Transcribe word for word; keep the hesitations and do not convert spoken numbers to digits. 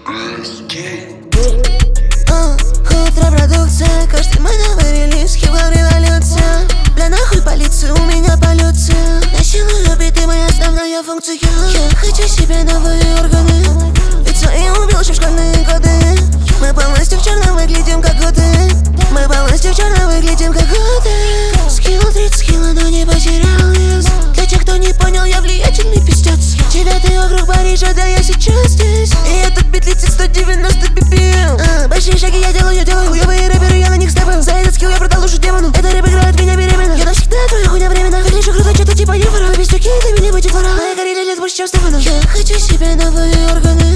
Uh, Утро-продукция, каждый мой новый релиз, хип-хоп революция. Бля, нахуй полицию, у меня полюция. Насилую биты, моя основная функция. Я хочу себе новые органы, ведь свои убил еще в школьные годы. Мы полностью в черном выглядим как годы. Мы полностью в черном выглядим как годы. Скинул тридцать кило, но не потерял вес. Для тех, кто не понял, я влиятельный пиздец. Девятый округ Парижа, да я сейчас здесь. И этот бит летит сто девяносто би пи эм. а, Большие шаги я делаю, я делаю. Хуёвые рэперы, я на них степаю. За этот скилл я продал душу демону. Это рэп играет меня беременна. Я навсегда твоя хуйня временно. Выгляжу круто, что-то типа Нефора. Без стуки, ты меня будет вора. Моя горели лет больше, чем Стефана. Я хочу себе новые органы,